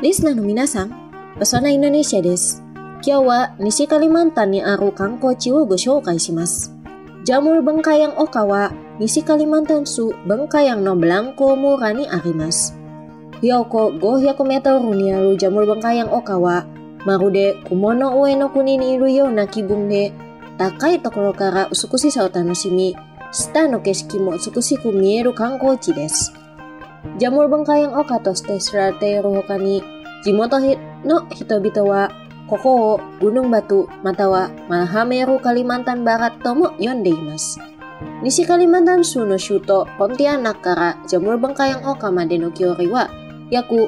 リスナーの皆さん、Pesona Indonesia です。今日は西カリマンタンにある観光地をご紹介します。Jamur Bengkayang Oka は西カリマンタン州Bengkayangのブランコ村にあります。標高500メートルにあるJamur Bengkayang Oka はまるで雲の上の国にいるような気分で、高いところから美しさを楽しみ、下の景色も美しく見える観光地です。Jamur Bengkayang Oka として知られている他に、地元の人々はここをGunung BatuまたはMahameru Kalimantan Barat とも呼んでいます。西カリマンタン州の首都ポンティアナからJamur Bengkayang Oka までの距離は約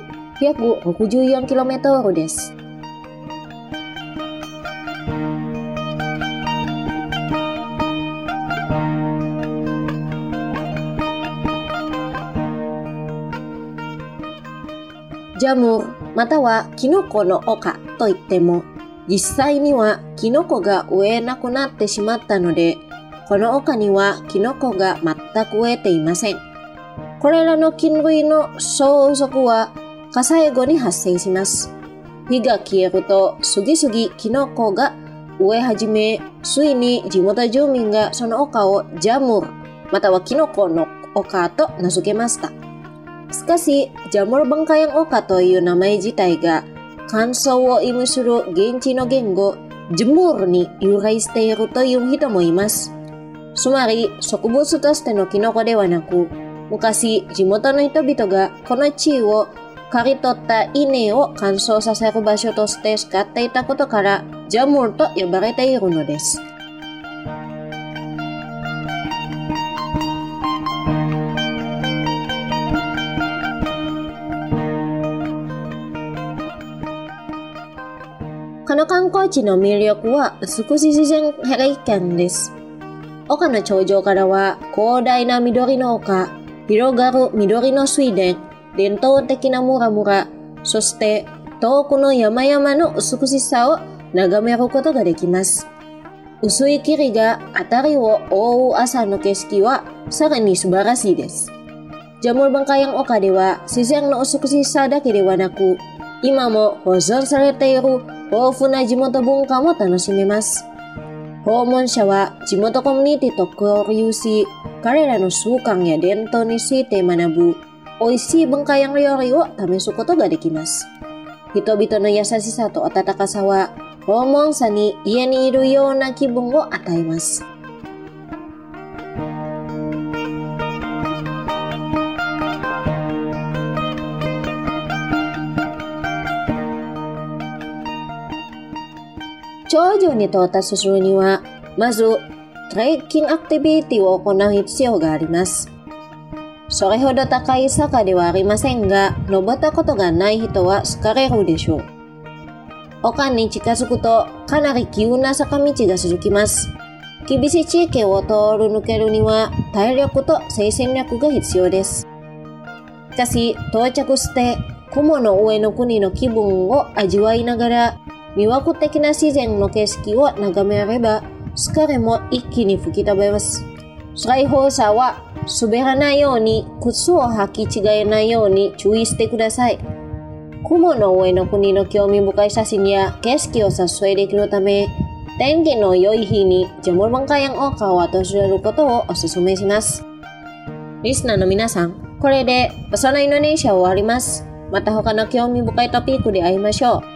164km です。ジャムまたはキノコの丘といっても、実際にはキノコが植えなくなってしまったので、この丘にはキノコが全く植えていません。これらの菌類の相続は火災後に発生します。火が消えると次々キノコが植え始め、ついに地元住民がその丘をジャムまたはキノコの丘と名付けました。しかし、Jamur Bengkayang Oka という名前自体が乾燥を意味する現地の言語、ジムールに由来しているという人もいます。つまり、植物としてのキノコではなく、昔、地元の人々がこの地を刈り取った稲を乾燥させる場所として使っていたことから、ジャムールと呼ばれているのです。この観光地の魅力は美しい自然景観です。丘の頂上からは広大な緑の丘、広がる緑の水田、伝統的な村々、そして遠くの山々の美しさを眺めることができます。薄い霧が辺りを覆う朝の景色はさらに素晴らしいです。Jamur Bengkayang Okaでは自然の美しさだけではなく、今も保存されている豊富な地元文化も楽しめます。訪問者は地元コミュニティと交流し、彼らの習慣や伝統について学ぶ美味しい文化や料理を試すことができます。人々の優しさと温かさは訪問者に家にいるような気分を与えます。頂上に到達するには、まずトレッキングアクティビティを行う必要があります。それほど高い坂ではありませんが、登ったことがない人は疲れるでしょう。丘に近づくとかなり急な坂道が続きます。厳しい地域を通り抜けるには体力と精神力が必要です。しかし、到着して雲の上の国の気分を味わいながら、魅惑的な自然の景色を眺めれば、疲れも一気に吹き飛べます。最後者は滑らないように、靴を履き違えないように注意してください。雲の上の国の興味深い写真や景色を撮影できるため、天気の良い日にJamur Bengkayang Okaを訪れることをお勧めします。リスナーの皆さん、これでPesona Indonesiaを終わります。また他の興味深いトピックで会いましょう。